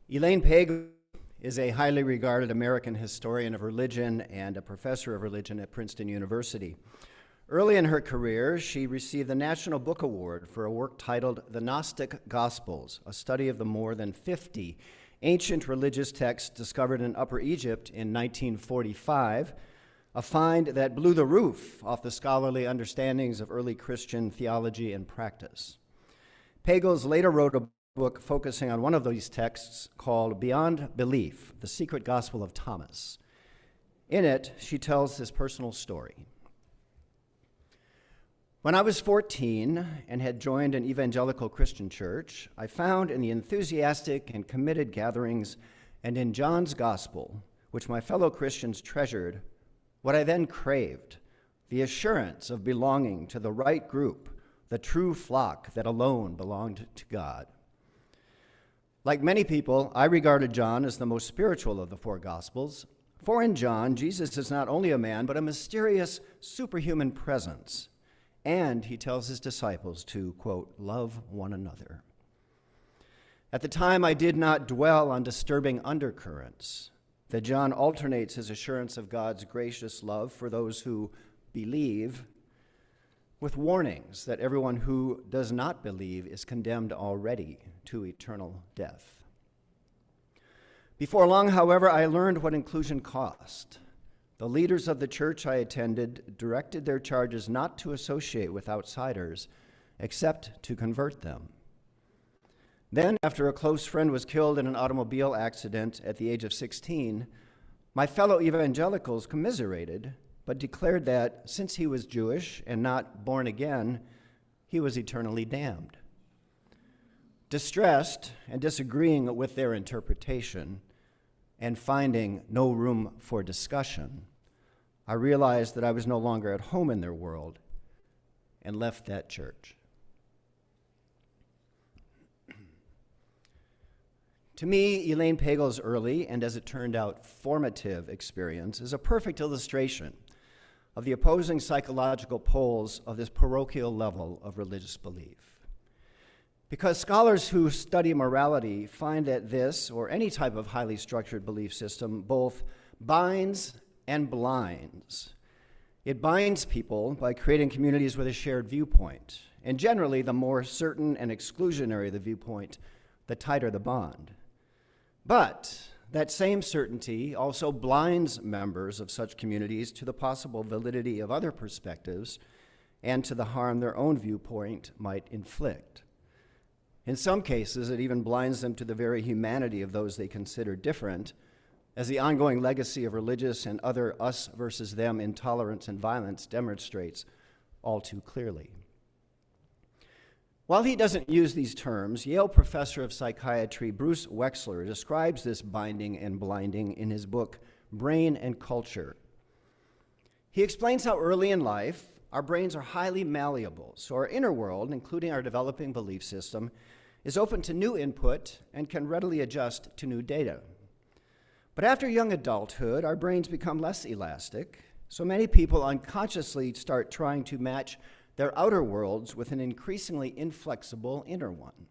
Elaine Pagels is a highly regarded American historian of religion and a professor of religion at Princeton University. Early in her career, she received the National Book Award for a work titled The Gnostic Gospels, a study of the more than 50 ancient religious texts discovered in Upper Egypt in 1945, a find that blew the roof off the scholarly understandings of early Christian theology and practice. Pagels later wrote a book focusing on one of these texts called Beyond Belief, The Secret Gospel of Thomas. In it, she tells this personal story. When I was 14 and had joined an evangelical Christian church, I found in the enthusiastic and committed gatherings and in John's gospel, which my fellow Christians treasured, what I then craved, the assurance of belonging to the right group, the true flock that alone belonged to God. Like many people, I regarded John as the most spiritual of the four Gospels, for in John, Jesus is not only a man, but a mysterious, superhuman presence, and he tells his disciples to, quote, love one another. At the time, I did not dwell on disturbing undercurrents, that John alternates his assurance of God's gracious love for those who believe with warnings that everyone who does not believe is condemned already to eternal death. Before long, however, I learned what inclusion cost. The leaders of the church I attended directed their charges not to associate with outsiders, except to convert them. Then, after a close friend was killed in an automobile accident at the age of 16, my fellow evangelicals commiserated, but declared that since he was Jewish and not born again, he was eternally damned. Distressed and disagreeing with their interpretation and finding no room for discussion, I realized that I was no longer at home in their world and left that church. To me, Elaine Pagels' early, and as it turned out, formative experience is a perfect illustration of the opposing psychological poles of this parochial level of religious belief. Because scholars who study morality find that this, or any type of highly structured belief system, both binds and blinds. It binds people by creating communities with a shared viewpoint, and generally, the more certain and exclusionary the viewpoint, the tighter the bond. But that same certainty also blinds members of such communities to the possible validity of other perspectives and to the harm their own viewpoint might inflict. In some cases, it even blinds them to the very humanity of those they consider different, as the ongoing legacy of religious and other us versus them intolerance and violence demonstrates all too clearly. While he doesn't use these terms, Yale professor of psychiatry Bruce Wechsler describes this binding and blinding in his book, Brain and Culture. He explains how early in life, our brains are highly malleable, so our inner world, including our developing belief system, is open to new input and can readily adjust to new data. But after young adulthood, our brains become less elastic, so many people unconsciously start trying to match their outer worlds with an increasingly inflexible inner one.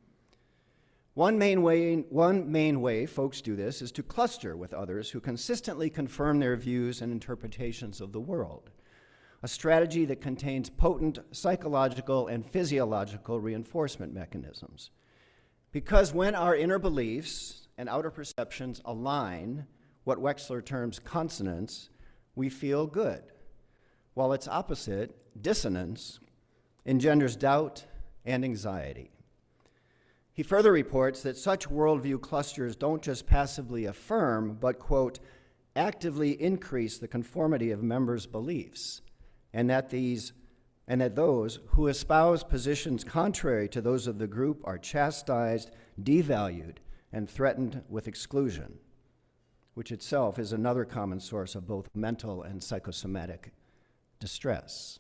One main way folks do this is to cluster with others who consistently confirm their views and interpretations of the world, a strategy that contains potent psychological and physiological reinforcement mechanisms. Because when our inner beliefs and outer perceptions align, what Wechsler terms consonance, we feel good, while its opposite, dissonance, engenders doubt and anxiety. He further reports that such worldview clusters don't just passively affirm, but, quote, actively increase the conformity of members' beliefs, and that those who espouse positions contrary to those of the group are chastised, devalued, and threatened with exclusion, which itself is another common source of both mental and psychosomatic distress.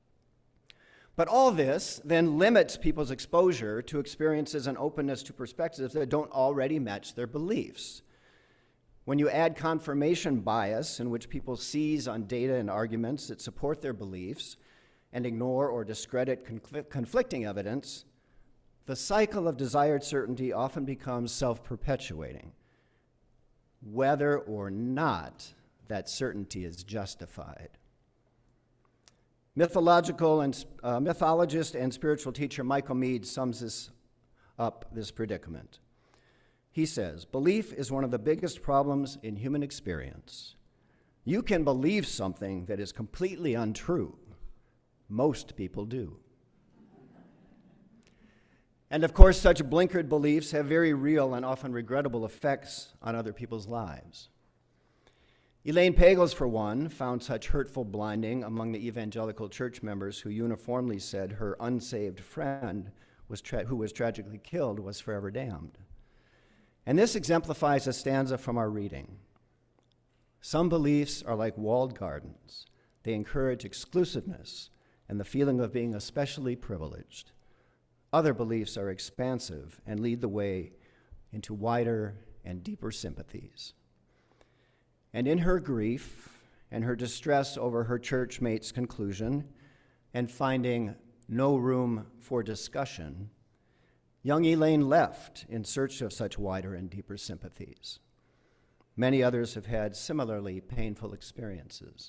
But all this then limits people's exposure to experiences and openness to perspectives that don't already match their beliefs. When you add confirmation bias, in which people seize on data and arguments that support their beliefs and ignore or discredit conflicting evidence, the cycle of desired certainty often becomes self-perpetuating, whether or not that certainty is justified. Mythologist and spiritual teacher Michael Meade sums up this predicament. He says, "Belief is one of the biggest problems in human experience. You can believe something that is completely untrue. Most people do." And of course, such blinkered beliefs have very real and often regrettable effects on other people's lives. Elaine Pagels, for one, found such hurtful blinding among the evangelical church members who uniformly said her unsaved friend who was tragically killed was forever damned. And this exemplifies a stanza from our reading. "Some beliefs are like walled gardens. They encourage exclusiveness and the feeling of being especially privileged. Other beliefs are expansive and lead the way into wider and deeper sympathies." And in her grief and her distress over her church mate's conclusion and finding no room for discussion, young Elaine left in search of such wider and deeper sympathies. Many others have had similarly painful experiences.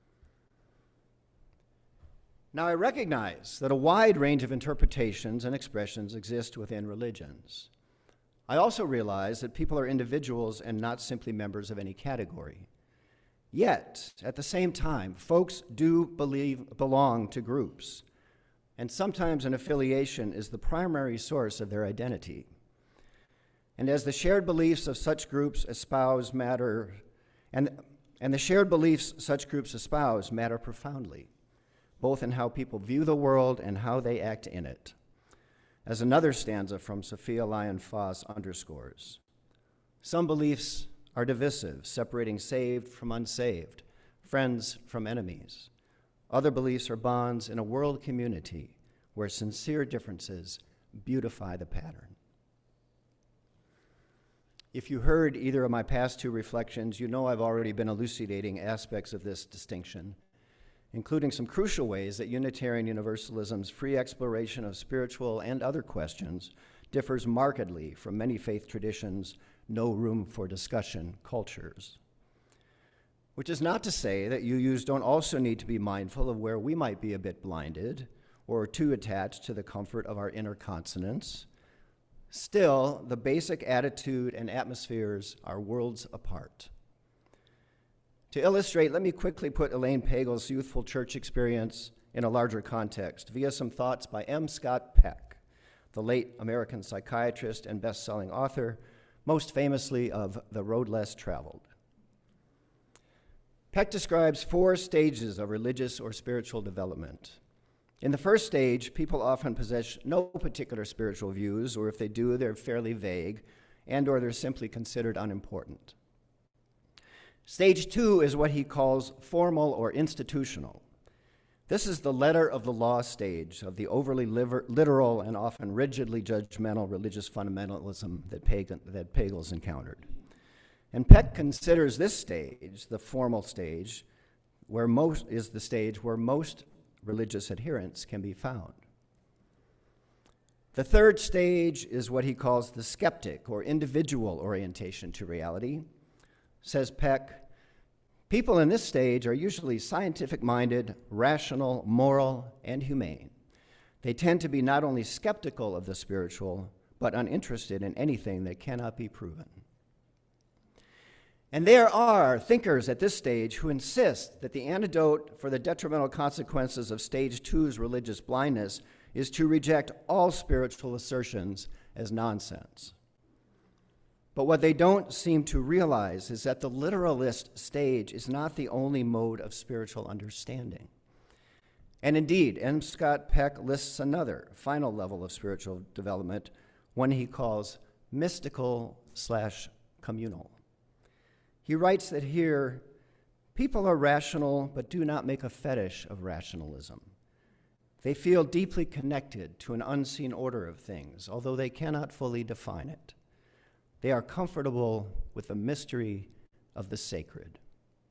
Now, I recognize that a wide range of interpretations and expressions exist within religions. I also realize that people are individuals and not simply members of any category. Yet, at the same time, folks do belong to groups, and sometimes an affiliation is the primary source of their identity. And as the shared beliefs of such groups espouse matter, and the shared beliefs such groups espouse matter profoundly, both in how people view the world and how they act in it. As another stanza from Sophia Lyon-Foss underscores, "Some beliefs are divisive, separating saved from unsaved, friends from enemies. Other beliefs are bonds in a world community where sincere differences beautify the pattern." If you heard either of my past two reflections, you know I've already been elucidating aspects of this distinction, including some crucial ways that Unitarian Universalism's free exploration of spiritual and other questions differs markedly from many faith traditions' no room for discussion cultures. Which is not to say that UUs don't also need to be mindful of where we might be a bit blinded or too attached to the comfort of our inner consonance. Still, the basic attitude and atmospheres are worlds apart. To illustrate, let me quickly put Elaine Pagels' youthful church experience in a larger context via some thoughts by M. Scott Peck, the late American psychiatrist and best-selling author, most famously of The Road Less Traveled. Peck describes 4 stages of religious or spiritual development. In the first stage, people often possess no particular spiritual views, or if they do, they're fairly vague, and/or they're simply considered unimportant. Stage 2 is what he calls formal or institutional. This is the letter of the law stage of the overly literal and often rigidly judgmental religious fundamentalism that Pagels encountered. And Peck considers this stage, the formal stage, is the stage where most religious adherents can be found. The third stage is what he calls the skeptic or individual orientation to reality. Says Peck, people in this stage are usually scientific-minded, rational, moral, and humane. They tend to be not only skeptical of the spiritual, but uninterested in anything that cannot be proven. And there are thinkers at this stage who insist that the antidote for the detrimental consequences of stage 2's religious blindness is to reject all spiritual assertions as nonsense. But what they don't seem to realize is that the literalist stage is not the only mode of spiritual understanding. And indeed, M. Scott Peck lists another, final level of spiritual development, one he calls mystical/communal. He writes that here, people are rational but do not make a fetish of rationalism. They feel deeply connected to an unseen order of things, although they cannot fully define it. They are comfortable with the mystery of the sacred.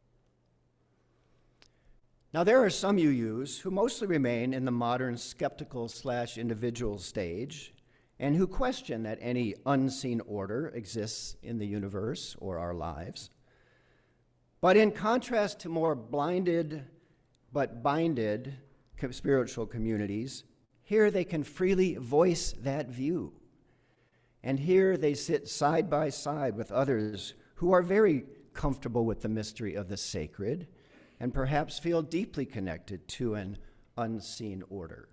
Now, there are some UUs who mostly remain in the modern skeptical/individual stage, and who question that any unseen order exists in the universe or our lives. But in contrast to more blinded but binded spiritual communities, here they can freely voice that view. And here they sit side by side with others who are very comfortable with the mystery of the sacred and perhaps feel deeply connected to an unseen order.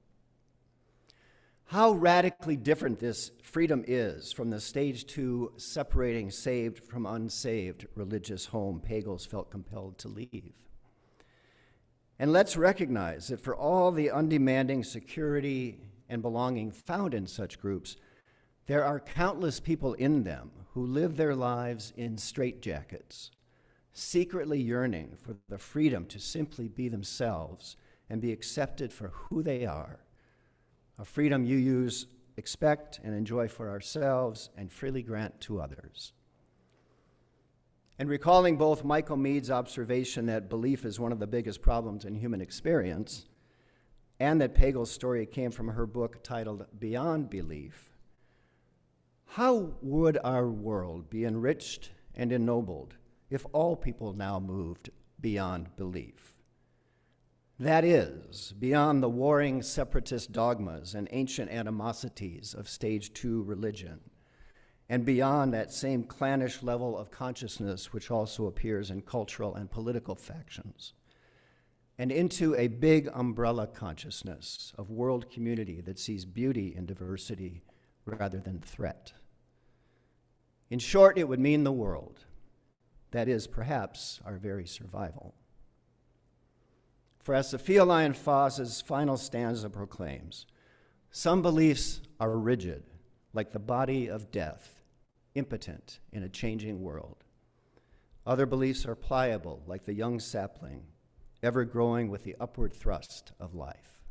How radically different this freedom is from the stage 2 separating saved from unsaved religious home Pagels felt compelled to leave. And let's recognize that for all the undemanding security and belonging found in such groups, there are countless people in them who live their lives in straitjackets, secretly yearning for the freedom to simply be themselves and be accepted for who they are, a freedom UUs expect and enjoy for ourselves and freely grant to others. And recalling both Michael Mead's observation that belief is one of the biggest problems in human experience, and that Pagel's story came from her book titled Beyond Belief, how would our world be enriched and ennobled if all people now moved beyond belief? That is, beyond the warring separatist dogmas and ancient animosities of stage 2 religion, and beyond that same clannish level of consciousness which also appears in cultural and political factions, and into a big umbrella consciousness of world community that sees beauty in diversity rather than threat. In short, it would mean the world. That is, perhaps, our very survival. For as Sophia Lyon-Fauss's final stanza proclaims, some beliefs are rigid, like the body of death, impotent in a changing world. Other beliefs are pliable, like the young sapling, ever growing with the upward thrust of life.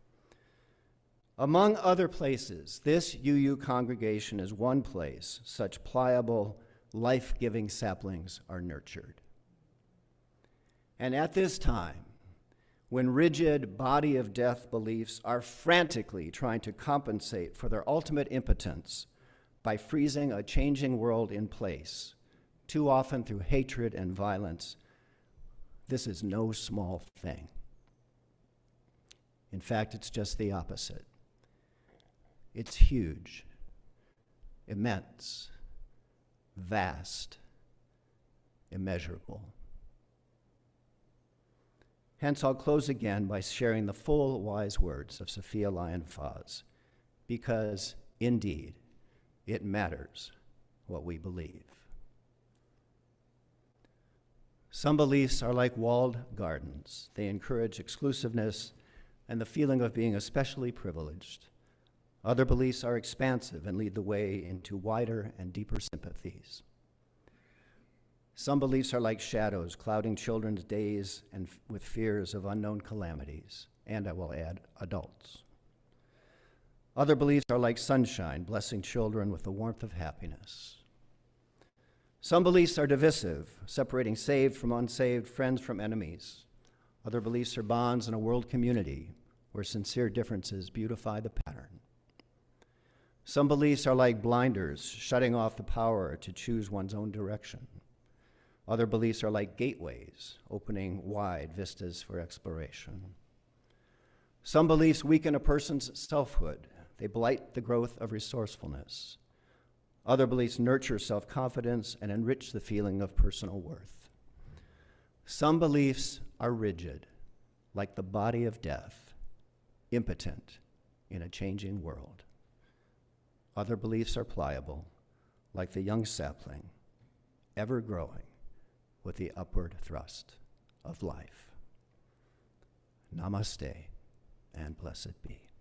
Among other places, this UU congregation is one place such pliable, life-giving saplings are nurtured. And at this time, when rigid body of death beliefs are frantically trying to compensate for their ultimate impotence by freezing a changing world in place, too often through hatred and violence, this is no small thing. In fact, it's just the opposite. It's huge, immense, vast, immeasurable. Hence, I'll close again by sharing the full wise words of Sophia Lyon-Fauss, because indeed, it matters what we believe. Some beliefs are like walled gardens. They encourage exclusiveness and the feeling of being especially privileged. Other beliefs are expansive and lead the way into wider and deeper sympathies. Some beliefs are like shadows, clouding children's days and with fears of unknown calamities, and I will add, adults. Other beliefs are like sunshine, blessing children with the warmth of happiness. Some beliefs are divisive, separating saved from unsaved, friends from enemies. Other beliefs are bonds in a world community where sincere differences beautify the pattern. Some beliefs are like blinders, shutting off the power to choose one's own direction. Other beliefs are like gateways, opening wide vistas for exploration. Some beliefs weaken a person's selfhood. They blight the growth of resourcefulness. Other beliefs nurture self-confidence and enrich the feeling of personal worth. Some beliefs are rigid, like the body of death, impotent in a changing world. Other beliefs are pliable, like the young sapling, ever growing with the upward thrust of life. Namaste, and blessed be.